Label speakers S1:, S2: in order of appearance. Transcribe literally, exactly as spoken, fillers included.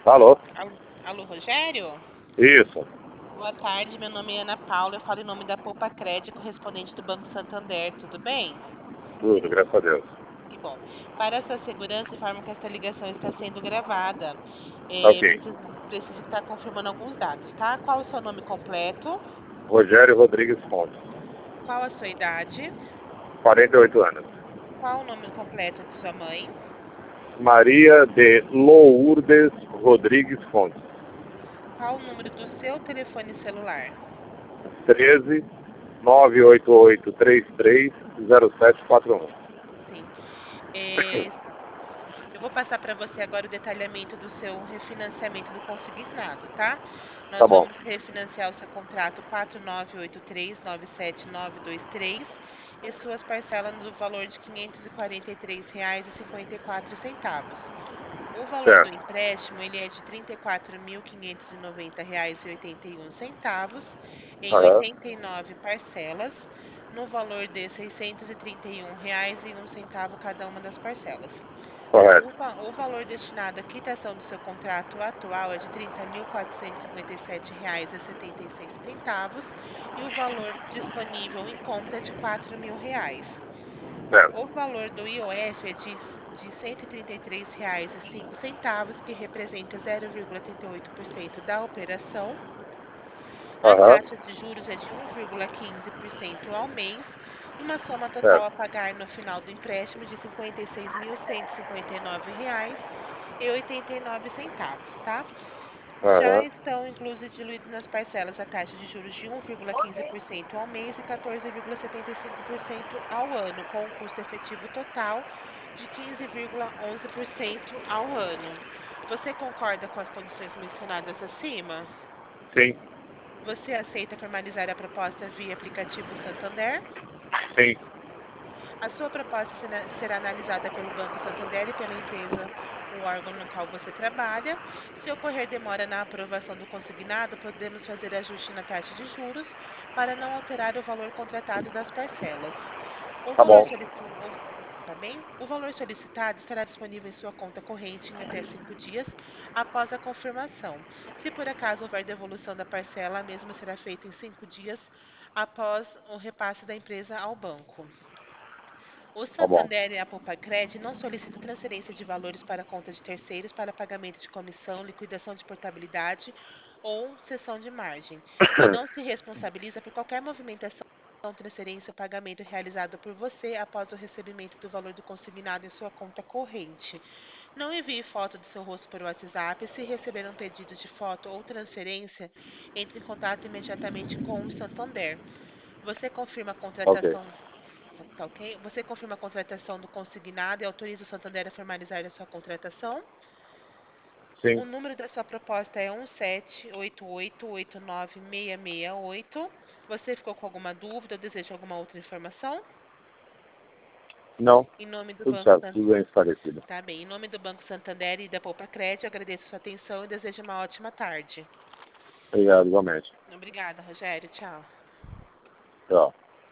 S1: Alô?
S2: Alô, alô, Rogério?
S1: Isso.
S2: Boa tarde, meu nome é Ana Paula, eu falo em nome da Poupa Crédito, correspondente do Banco Santander, tudo bem?
S1: Tudo, graças a Deus.
S2: Que bom. Para a sua segurança, informo que esta ligação está sendo gravada. É,
S1: Ok.
S2: preciso, preciso estar confirmando alguns dados, tá? Qual o seu nome completo?
S1: Rogério Rodrigues Fontes.
S2: Qual a sua idade?
S1: quarenta e oito anos.
S2: Qual o nome completo de sua mãe?
S1: Maria de Lourdes Rodrigues Fontes.
S2: Qual o número do seu telefone celular?
S1: treze, nove oito oito, três três, zero sete quatro um.
S2: Sim. É, Eu vou passar para você agora o detalhamento do seu refinanciamento do consignado, tá?
S1: Tá
S2: Nós
S1: bom.
S2: vamos refinanciar o seu contrato quatro nove oito três, nove sete nove dois três e suas parcelas no valor de quinhentos e quarenta e três reais e cinquenta e quatro centavos. O valor do
S1: Certo.
S2: empréstimo ele é de trinta e quatro mil quinhentos e noventa reais e oitenta e um centavos em
S1: Aham.
S2: oitenta e nove parcelas, no valor de seiscentos e trinta e um reais e um centavo cada uma das parcelas.
S1: Correto.
S2: O, va- o valor destinado à quitação do seu contrato atual é de trinta mil quatrocentos e cinquenta e sete reais e setenta e seis centavos e o valor disponível em conta é de quatro mil reais.
S1: Certo.
S2: O valor do I O F é de, de cento e trinta e três reais e cinco centavos, que representa zero vírgula trinta e oito por cento da operação. A
S1: Aham.
S2: taxa de juros é de um vírgula quinze por cento ao mês e uma soma total
S1: Certo.
S2: a pagar no final do empréstimo de cinquenta e seis mil cento e cinquenta e nove reais e oitenta e nove centavos, tá? Já
S1: Aham.
S2: estão inclusos e diluídos nas parcelas a taxa de juros de um vírgula quinze por cento ao mês e quatorze vírgula setenta e cinco por cento ao ano, com um custo efetivo total de quinze vírgula onze por cento ao ano. Você concorda com as condições mencionadas acima?
S1: Sim.
S2: Você aceita formalizar a proposta via aplicativo Santander?
S1: Sim.
S2: A sua proposta será será analisada pelo Banco Santander e pela empresa, o órgão no qual você trabalha. Se ocorrer demora na aprovação do consignado, podemos fazer ajuste na taxa de juros para não alterar o valor contratado das parcelas. O
S1: Tá
S2: valor
S1: bom.
S2: solici- o- Tá bem? O valor solicitado estará disponível em sua conta corrente em até cinco dias após a confirmação. Se por acaso houver devolução da parcela, a mesma será feita em cinco dias após o repasse da empresa ao banco. O
S1: Tá bom.
S2: Santander e a Poupa-Cred não solicitam transferência de valores para conta de terceiros para pagamento de comissão, liquidação de portabilidade ou cessão de margem, e não se responsabiliza por qualquer movimentação, transferência ou pagamento realizado por você após o recebimento do valor do consignado em sua conta corrente. Não envie foto do seu rosto por WhatsApp. Se receber um pedido de foto ou transferência, entre em contato imediatamente com o Santander. Você confirma a
S1: Ok.
S2: contratação Tá, tá ok? Você confirma a contratação do consignado e autoriza o Santander a formalizar a sua contratação.
S1: Sim.
S2: O número da sua proposta é um sete oito oito oito nove seis seis oito. Você ficou com alguma dúvida ou deseja alguma outra informação?
S1: Não.
S2: Em nome do
S1: Tudo
S2: Banco
S1: certo.
S2: San-
S1: Tudo bem esclarecido.
S2: Tá bem. Em nome do Banco Santander e da Poupa Crédito, agradeço sua atenção e desejo uma ótima tarde.
S1: Obrigado, igualmente.
S2: Obrigada, Rogério. Tchau.
S1: Tchau.